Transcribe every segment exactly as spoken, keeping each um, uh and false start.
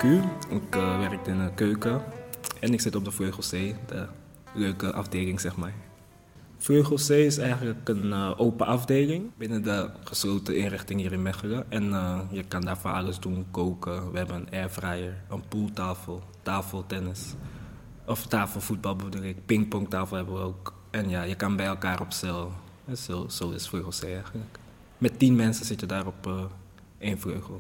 Ik uh, werk in de keuken en ik zit op de Vleugel C, de leuke afdeling zeg maar. Vleugel C is eigenlijk een uh, open afdeling binnen de gesloten inrichting hier in Mechelen. En uh, je kan daar van alles doen, koken. We hebben een airfryer, een pooltafel, tafeltennis. Of tafelvoetbal bedoel ik, pingpongtafel hebben we ook. En ja, je kan bij elkaar op cel. Zo, zo is Vleugel C eigenlijk. Met tien mensen zit je daar op uh, één vleugel.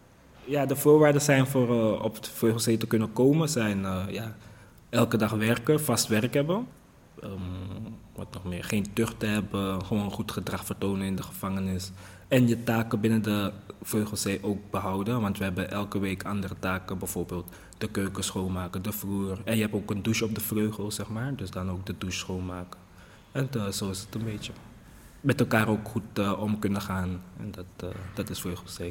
Ja, de voorwaarden zijn voor uh, op het Vleugel C te kunnen komen zijn uh, ja, elke dag werken, vast werk hebben. Um, wat nog meer, geen tucht te hebben, gewoon goed gedrag vertonen in de gevangenis. En je taken binnen de Vleugel C ook behouden, want we hebben elke week andere taken. Bijvoorbeeld de keuken schoonmaken, de vloer. En je hebt ook een douche op de vleugel, zeg maar, dus dan ook de douche schoonmaken. En uh, zo is het een beetje. Met elkaar ook goed uh, om kunnen gaan. En dat, uh, dat is Vleugel C.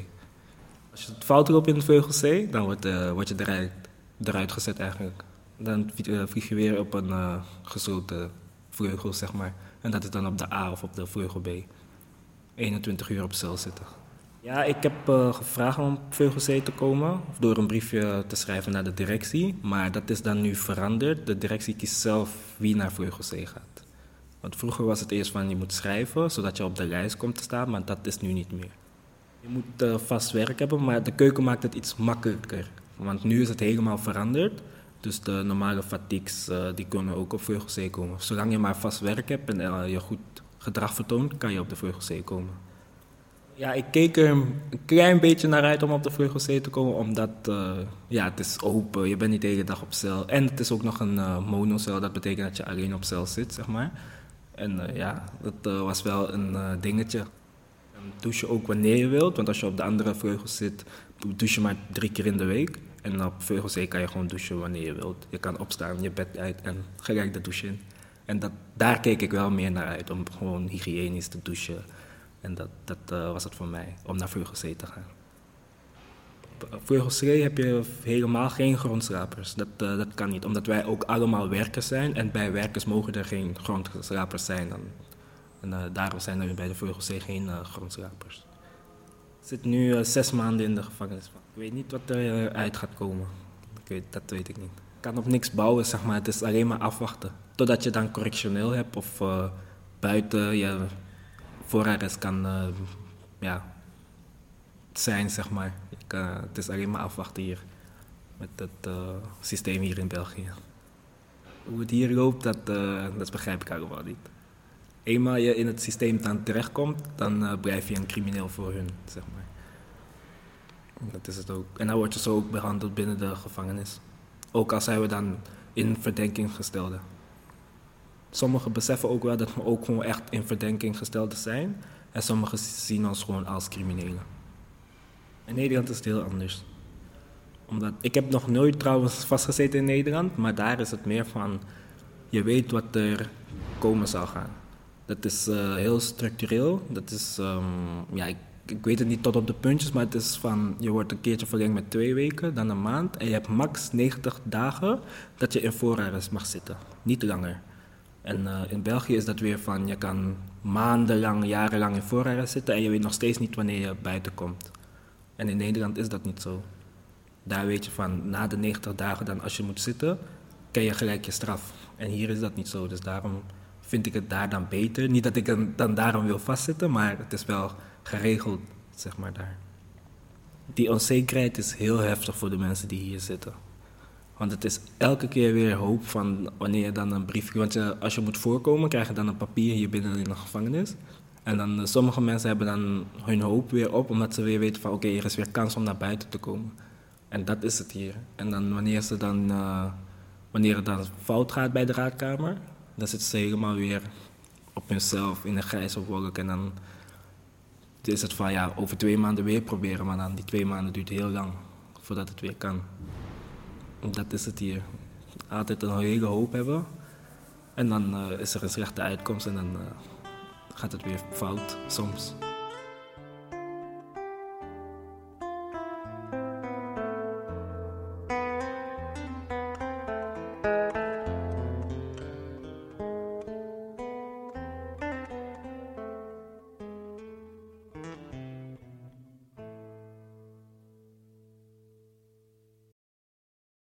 Als je het fout loopt in de Vleugel C, dan word, uh, word je eruit, eruit gezet eigenlijk. Dan vlieg je weer op een uh, gesloten vleugel, zeg maar. En dat is dan op de A of op de vleugel B. eenentwintig uur op cel zitten. Ja, ik heb uh, gevraagd om op Vleugel C te komen. Of door een briefje te schrijven naar de directie. Maar dat is dan nu veranderd. De directie kiest zelf wie naar Vleugel C gaat. Want vroeger was het eerst van je moet schrijven, zodat je op de lijst komt te staan. Maar dat is nu niet meer. Je moet uh, vast werk hebben, maar de keuken maakt het iets makkelijker. Want nu is het helemaal veranderd. Dus de normale fatigues uh, die kunnen ook op Vleugel C komen. Zolang je maar vast werk hebt en uh, je goed gedrag vertoont, kan je op de Vleugel C komen. Ja, ik keek er een klein beetje naar uit om op de Vleugel C te komen, omdat uh, ja, het is open, je bent niet de hele dag op cel. En het is ook nog een uh, monocel, dat betekent dat je alleen op cel zit, zeg maar. En uh, ja, dat uh, was wel een uh, dingetje. En douche ook wanneer je wilt, want als je op de andere vleugel zit, douche je maar drie keer in de week. En op Vleugel C kan je gewoon douchen wanneer je wilt. Je kan opstaan, je bed uit en gelijk de douche in. En dat, daar keek ik wel meer naar uit, om gewoon hygiënisch te douchen. En dat, dat uh, was het voor mij, om naar Vleugel C te gaan. Op Vleugel C heb je helemaal geen grondslapers. Dat, uh, dat kan niet, omdat wij ook allemaal werkers zijn. En bij werkers mogen er geen grondslapers zijn. Dan, en uh, daarom zijn er bij de Vleugel C geen uh, grondslapers. Ik zit nu uh, zes maanden in de gevangenis. Ik weet niet wat er uh, uit gaat komen. Ik weet, dat weet ik niet. Ik kan op niks bouwen, zeg maar. Het is alleen maar afwachten. Totdat je dan correctioneel hebt of uh, buiten je voorarrest kan uh, ja, zijn, zeg maar. Ik, uh, het is alleen maar afwachten hier. Met het uh, systeem hier in België. Hoe het hier loopt, dat, uh, dat begrijp ik allemaal niet. Eenmaal je in het systeem dan terechtkomt, dan uh, blijf je een crimineel voor hun, zeg maar. Dat is het ook. En dan word je zo ook behandeld binnen de gevangenis. Ook al zijn we dan in verdenking gesteld. Sommigen beseffen ook wel dat we ook gewoon echt in verdenking gesteld zijn. En sommigen zien ons gewoon als criminelen. In Nederland is het heel anders. Omdat, ik heb nog nooit trouwens vastgezeten in Nederland, maar daar is het meer van, je weet wat er komen zal gaan. Dat is uh, heel structureel. Dat is, um, ja, ik, ik weet het niet tot op de puntjes, maar het is van, je wordt een keertje verlengd met twee weken, dan een maand. En je hebt max negentig dagen dat je in voorarrest mag zitten. Niet langer. En uh, in België is dat weer van, je kan maandenlang, jarenlang in voorarrest zitten en je weet nog steeds niet wanneer je buiten komt. En in Nederland is dat niet zo. Daar weet je van, na de negentig dagen dan als je moet zitten, ken je gelijk je straf. En hier is dat niet zo, dus daarom vind ik het daar dan beter. Niet dat ik dan, dan daarom wil vastzitten, maar het is wel geregeld, zeg maar, daar. Die onzekerheid is heel heftig voor de mensen die hier zitten. Want het is elke keer weer hoop van wanneer je dan een briefje... Want je, als je moet voorkomen, krijg je dan een papier hier binnen in de gevangenis. En dan uh, sommige mensen hebben dan hun hoop weer op, omdat ze weer weten van oké, okay, er is weer kans om naar buiten te komen. En dat is het hier. En dan wanneer ze dan... Uh, wanneer het dan fout gaat bij de raadkamer, dan zitten ze helemaal weer op hunzelf in een grijze wolk. En dan is het van ja, over twee maanden weer proberen, maar dan die twee maanden duurt heel lang voordat het weer kan. Dat is het hier. Altijd een hele hoop hebben. En dan uh, is er een slechte uitkomst en dan uh, gaat het weer fout soms.